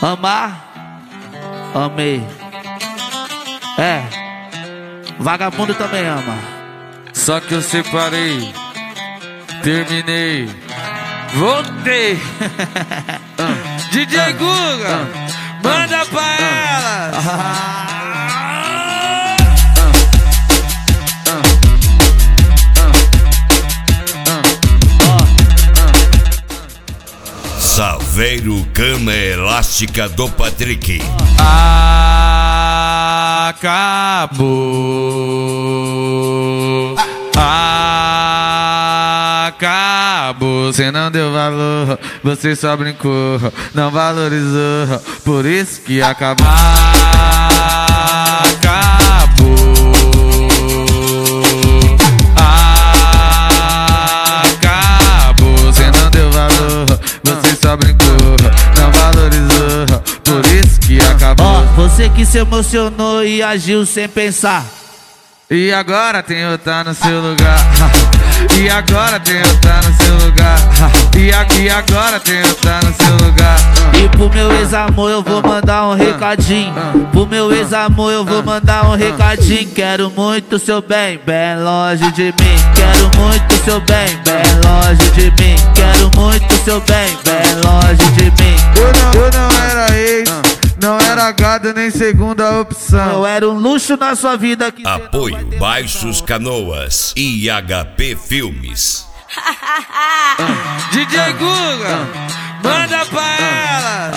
Amar, amei. É, vagabundo também ama. Só que eu separei, terminei, voltei. DJ Guga, manda pra ela. Saveiro Cama Elástica do Patrick. Acabou. Acabou. Você não deu valor, você só brincou, não valorizou, por isso que acabou. Acabou. Acabou. Você não deu valor, você só brincou, não valorizou, por isso que acabou. Você que se emocionou e agiu sem pensar. E agora tem outra no seu lugar. E agora tem outra no seu lugar. E agora tem outra no seu lugar. E pro meu ex-amor eu vou mandar um recadinho. Pro meu ex-amor eu vou mandar um recadinho. Quero muito seu bem, bem longe de mim. Quero muito seu bem, bem longe de mim. Quero muito seu bem, bem longe de mim. Eu não era ex, não era gado nem segunda opção. Eu era um luxo na sua vida que Apoio Baixos Canoas e HP Filmes. DJ Guga, manda pra ela.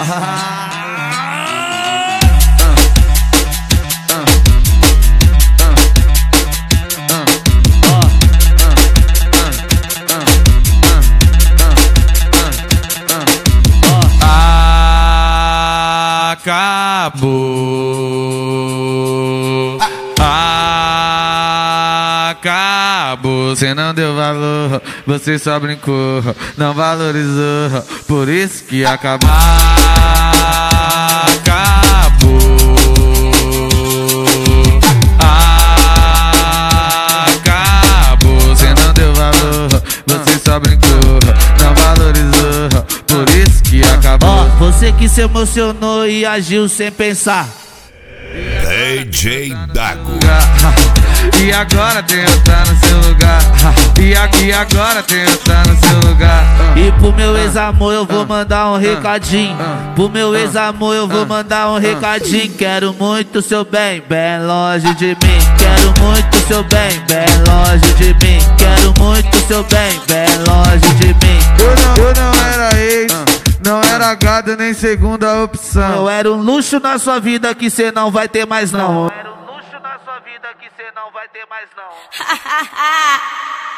Acabou. Acabou. Você não deu valor, você só brincou, não valorizou, por isso que acabou. Acabou. Acabou. Você não deu valor, você só brincou, não valorizou, por isso que acabou. Você que se emocionou e agiu sem pensar. DJ Dago. E agora tem outra no seu lugar. E agora tem outra no seu lugar. E pro meu ex-amor eu vou mandar um recadinho. Pro meu ex-amor eu vou mandar um recadinho. Quero muito seu bem, bem longe de mim. Quero muito seu bem, bem longe de mim. Quero muito seu bem, bem longe de mim. Eu não era ex, não era gado nem segunda opção. Eu era um luxo na sua vida que cê não vai ter mais não. Eu era um luxo na sua vida que cê não vai ter mais não.